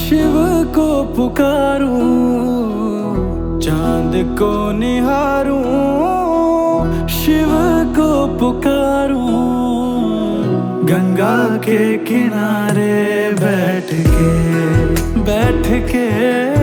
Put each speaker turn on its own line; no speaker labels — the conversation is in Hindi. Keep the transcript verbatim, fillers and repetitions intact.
शिव को पुकारूं, चांद को निहारूं, शिव को पुकारूं, गंगा के किनारे बैठ के बैठ के